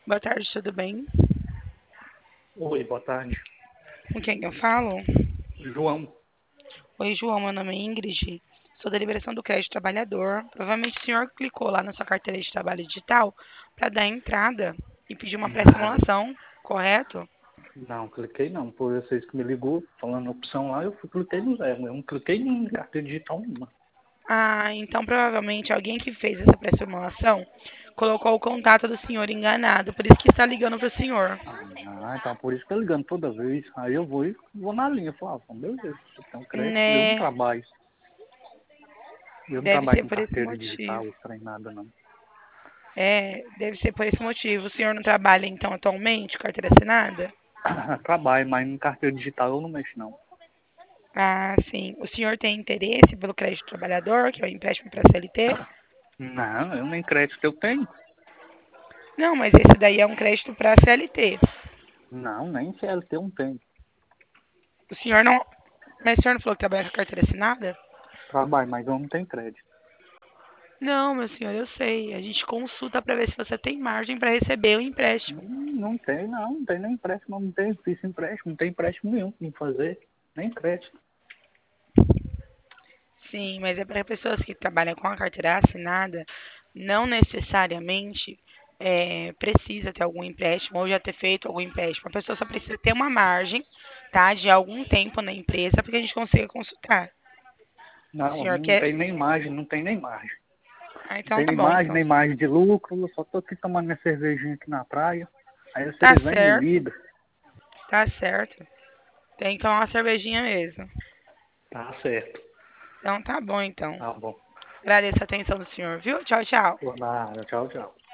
Boa tarde, tudo bem? Oi, boa tarde. Com quem eu falo? João. Oi, João, meu nome é Ingrid. Sou da Liberação do Crédito Trabalhador. Provavelmente o senhor clicou lá na sua carteira de trabalho digital para dar entrada e pedir uma Ah, pré-simulação, correto? não, cliquei não. Por vocês que me ligou, falando a opção lá, cliquei no zero. Eu não cliquei em carteira digital nenhuma. Ah, então provavelmente alguém que fez essa pré-simulação colocou o contato do senhor enganado, por isso que está ligando para o senhor. Então por isso que eu ligando toda vez. Aí eu vou e vou na linha. Falo, beleza, você tem um crédito, eu não Né? trabalho. Eu não Deve trabalho ser com por esse carteira digital, motivo. estranho nada não. É, deve ser por esse motivo. O senhor não trabalha então atualmente, carteira assinada? Trabalho, mas em carteira digital eu não mexo não. Ah, sim. O senhor tem interesse pelo crédito trabalhador, que é o empréstimo para CLT? Não, eu nem crédito eu tenho. Não, mas esse daí é um crédito para CLT. Não, nem CLT eu não tenho. O senhor não. Mas o senhor não falou que trabalha com carteira assinada? Trabalho, mas eu não tenho crédito. Não, meu senhor, eu sei. A gente consulta para ver se você tem margem para receber o empréstimo. Não tem, não tem nem empréstimo, não tem, fiz empréstimo, não tem empréstimo nenhum pra me fazer, nem crédito. Sim, mas é para pessoas que trabalham com a carteira assinada, não necessariamente precisa ter algum empréstimo ou já ter feito algum empréstimo. A pessoa só precisa ter uma margem, tá, de algum tempo na empresa para que a gente consiga consultar. O Não, senhor não quer? tem nem margem, não tem nem margem. Ah, Não então tem tá bom, então. nem margem de lucro, eu só tô aqui tomando minha cervejinha aqui na praia. Aí Tá vocês vêm e me certo, ligam. tá certo. Tem que tomar uma cervejinha mesmo. Tá certo. Então tá bom, então. Tá bom. Agradeço a atenção do senhor, viu? Tchau, tchau. Por nada, tchau, tchau.